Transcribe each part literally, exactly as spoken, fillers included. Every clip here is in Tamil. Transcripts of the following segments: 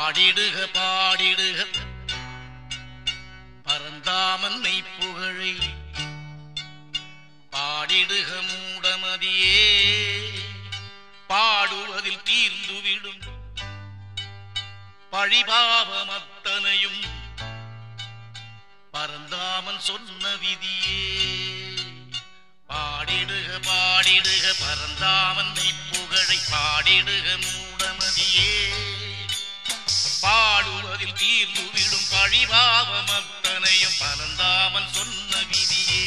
பாடிடுக பாடிடுக பரந்தாமன்னை புகழை பாடிடுக மூடமதியே பாடுவதில் தீர்ந்துவிடும் பழிபாவம் அத்தனையும் பரந்தாமன் சொன்ன விதியே பாடிடுக பாடிடுக பரந்தாமன்னை புகழை பாடிடுக மூடமதியே பாடுவதில் தீர்ந்துவிடும் பழிபாவம் அத்தனையும் பரந்தாமன் சொன்ன விதியே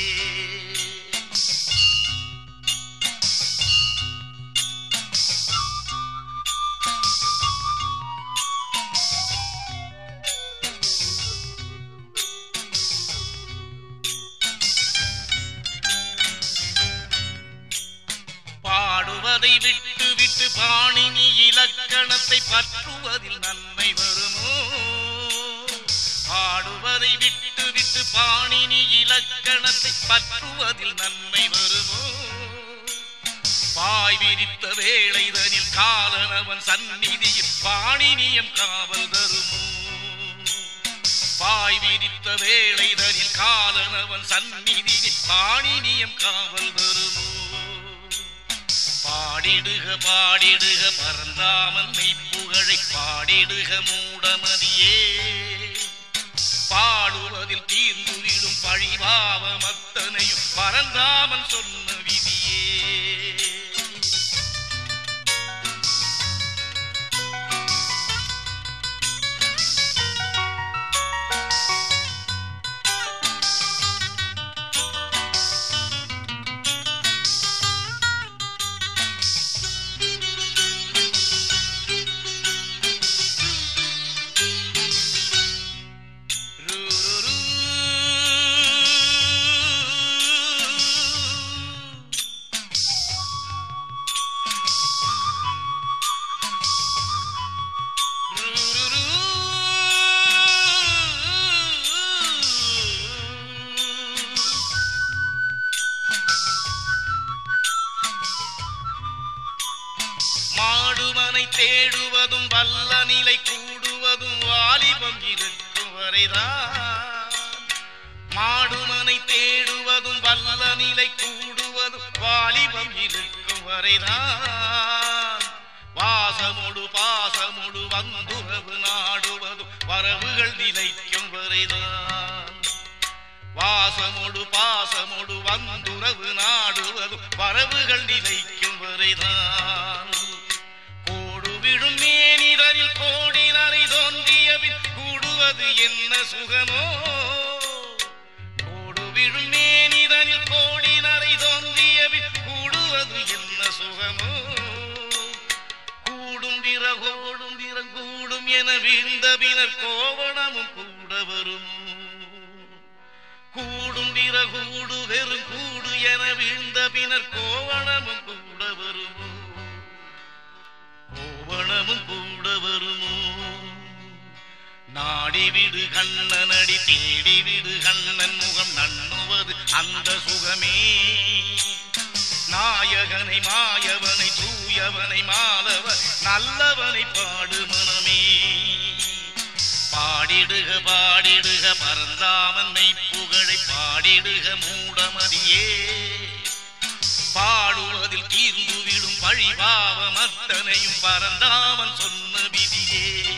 பாடுவதை விட்டு விட்டு பாணினி இலக்கணத்தை பற்றுவதில் நன்மை வருமோ பாடுவதை விட்டு விட்டு பாணினி இலக்கணத்தை பற்றுவதில் நன்மை வருமோ பாய் விரித்த வேளைதனில் காலனவன் சந்நிதியில் பாணினியம் காவல் தருமோ பாய் விரித்த வேளைதனில் காலனவன் சந்நிதியில் பாணினியம் காவல் தருமோ பாடிடுக பாடிடுக பரந்தாமன்னை புகழை பாடிடுக மூடமதியே பாடுவதில் தீர்ந்துவிடும் பழிபாவம் அத்தனையும் பரந்தாமன் சொன்ன விதியே மாடுமனை தேடுவதும் வல்ல நிலை கூடுவதும் வாலிபம் இருக்கும் வரைதான் மாடுமனை தேடுவதும் வல்ல நிலை கூடுவதும் வாலிபம் இருக்கும் வரைதான் வாசமுடு பாசமுடு வந்துறவு நாடுவதும் வரவுகள் நிலைக்கும் வரைதான் வாசமுடு பாசமுடு வந்துறவு நாடுவதும் வரவுகள் நிலைக்கும் வரைதான் விடும் மேனிதரில் கோடினரை தோன்றியபின் கூடுவது என்ன சுகமோ கோடு விடும் மேனிதரில் கோடினரை தோன்றியபின் கூடுவது என்ன சுகமோ கூடும் விறகோடும் விறங்கூடும் என வீழ்ந்த பின்னர் கோவணமும் கூட வரும் கூடும் விறகூடு வெறும் கூடு என வீழ்ந்த பின்னர் கோவணமும் கூட வரும் கோவணமும் கூட வருமோ நாடிவிடு கண்ணனடி தேடிவிடு கண்ணன் முகம் நண்ணுவது அந்த சுகமே நாயகனை மாயவனை தூயவனை மாலவர் நல்லவனை பாடு மனமே பாடிடுக பாடிடுக பரந்தாமன்னை புகழை பாடிடுக மூடமதியே பாடுவதில் தீர்ந்துவிடும் பழிபாவம் அத்தனையும் பரந்தாமன் சொன்ன விதியே